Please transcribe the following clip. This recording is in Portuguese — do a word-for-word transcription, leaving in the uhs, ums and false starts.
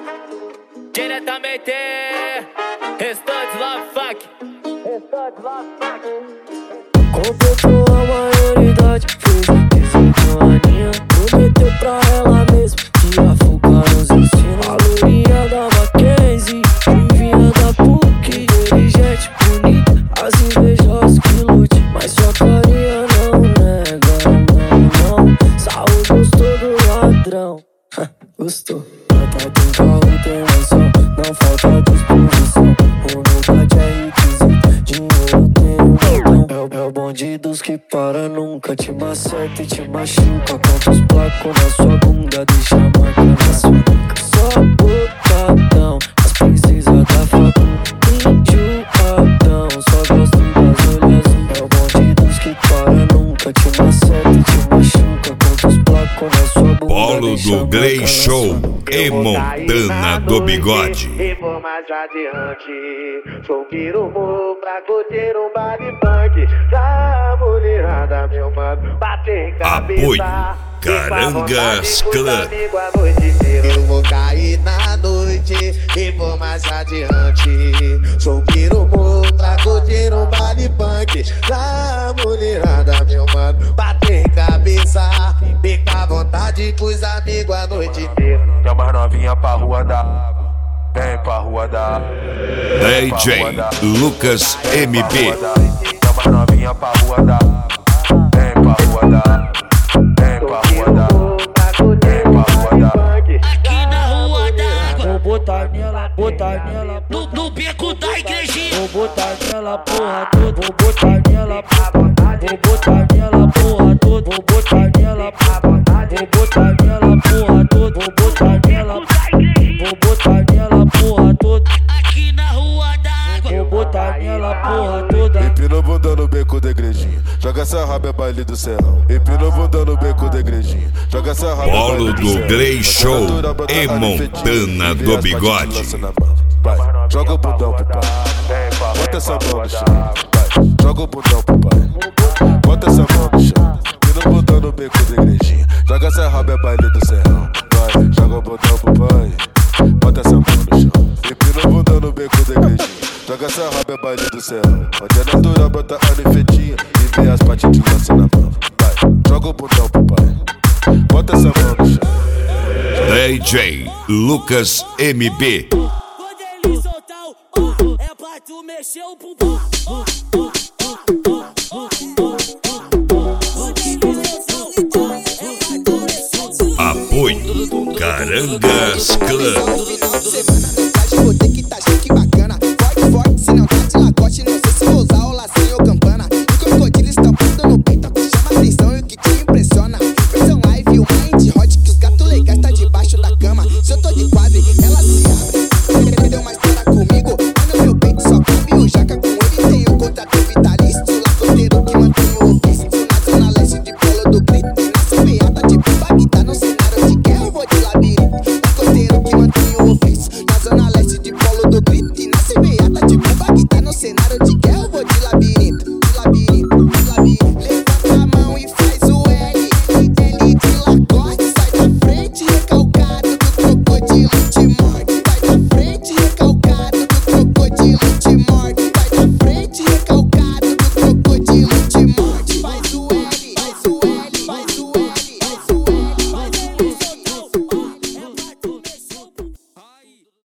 Diretamente, Restantes Love Funk. Restantes Love Funk. Completou a maioridade, fez dezoito aninhos. Prometeu pra ela mesmo que ia focar nos ensinos. A loirinha da Mackenzie, vinha da P U C, inteligente, bonita, as invejosas que lute, mas sua carinha não nega, não, não. Saúde gostou do ladrão, gostou. Nota do carro tem noção, não falta disposição. Humildade é requisito, dinheiro tem um montão. É o bonde dos que para, nunca te maceta e te machuca. Quantos placos na sua bunda, deixa a marca na sua nuca. Só botadão, as princesas da facu, enjoadão, só gosto das olhas azul. É o bonde dos que para, nunca te maceta e te machuca. Quantos placos na sua bunda, Polo do Grey Show e Montana do Bigode. E vou mais adiante, sou pirumo pra curtir um baile funk. Da mulherada, meu mano, bater em cabeça. Apoio Carangas Clã. Eu vou cair na noite e vou mais adiante, sou pirumo pra curtir um baile funk. Da mulherada, meu mano, bater em cabeça. Fica à vontade com os amigos a noite inteira. Chama as novinha pra rua da água, vem pra rua da D J Lucas M P. Chama as novinha pra rua da água, vem pra rua da água, vem pra rua da água, vem pra rua da água. Aqui na rua da água, vou botar nela, botar nela, no, no beco da igrejinha. vou botar nela porra toda, vou botar nela, vou botar nela porra toda, vou botar nela, vou botar nela porra toda, vou botar nela, vou botar nela porra toda, Aqui na rua da água, vou botar nela porra toda. Empina o bundão no beco da igrejinha, joga essa raba é baile do serrão. Empina o bundão no beco da igrejinha, joga essa raba é Polo baile do do serrão. Grey Show e Montana do Bigode. Vai, joga o bundão pro pai, bota essa mão no chão. Vai, joga o bundão pro pai, bota essa mão no chão. Empina o bundão no beco da igrejinha, joga essa raba é baile do serrão. Vai, joga o bundão pro pai, bota essa mão no chão. Empina o bundão no beco da igrejinha, joga essa raba é baile do serrão. Onde é natural, brota a nefetinha e vê as partes de lança na mão. Vai, joga o bundão pro pai, bota essa mão no chão. D J Lucas M B. Quando ele soltar o oh, é pra tu mexer o bumbum. Oh, oh, oh, oh, oh, oh. Apoio Carangas Clã.